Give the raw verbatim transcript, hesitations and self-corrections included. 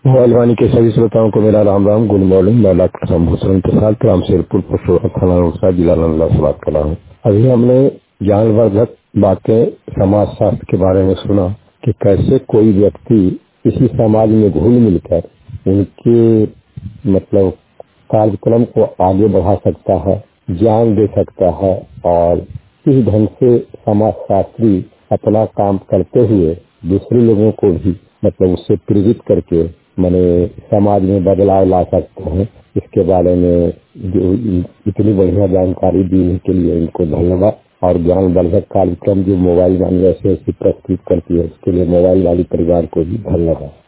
Mobile वाणी के सभी श्रोताओं को मेरा राम राम, गुड मॉर्निंग। मैं डॉक्टर शंभूषण प्रसाद राम शेरपुर पशुआ थाना रोहसा जिला नंदा से बात कर रहा हूँ। अभी हमने ज्ञानवर्धक बातें समाज शास्त्र के बारे में सुना कि कैसे कोई व्यक्ति इसी समाज में घुल मिलकर उनके मतलब कार्यक्रम को आगे बढ़ा सकता है, ज्ञान दे सकता है और इस ढंग से समाज शास्त्री अपना काम करते हुए दूसरे लोगों को भी मतलब उससे प्रेरित करके मैंने समाज में बदलाव ला सकते हैं। इसके बारे में जो इतनी बढ़िया जानकारी देने के लिए इनको धन्यवाद। और ज्ञानवर्धक कार्यक्रम जो मोबाइल वाली ऐसे ऐसी प्रस्तुत करती है उसके लिए मोबाइल वाली परिवार को भी धन्यवाद।